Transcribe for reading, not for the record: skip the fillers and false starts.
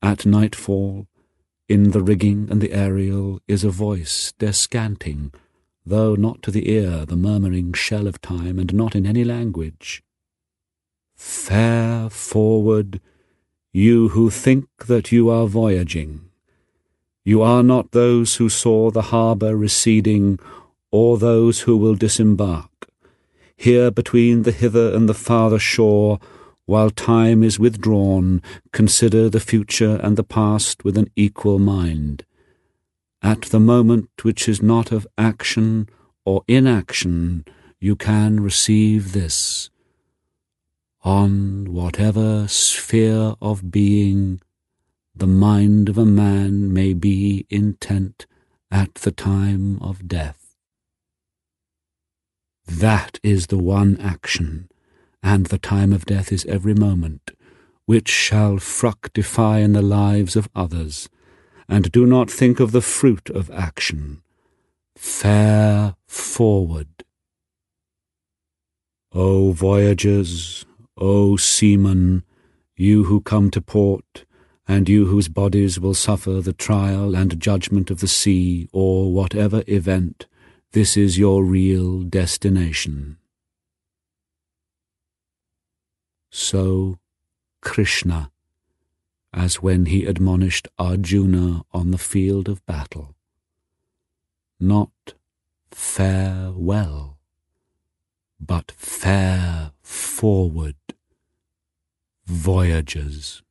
At nightfall, in the rigging and the aerial, is a voice descanting, though not to the ear, the murmuring shell of time, and not in any language. Fare forward, you who think that you are voyaging. You are not those who saw the harbour receding, or those who will disembark. Here between the hither and the farther shore, while time is withdrawn, consider the future and the past with an equal mind. At the moment which is not of action or inaction, you can receive this. On whatever sphere of being the mind of a man may be intent at the time of death. That is the one action, and the time of death is every moment, which shall fructify in the lives of others, and do not think of the fruit of action. Fare forward. O voyagers, O seamen, you who come to port, and you whose bodies will suffer the trial and judgment of the sea, or whatever event, this is your real destination. So Krishna, as when he admonished Arjuna on the field of battle. Not farewell, but fare forward, voyagers.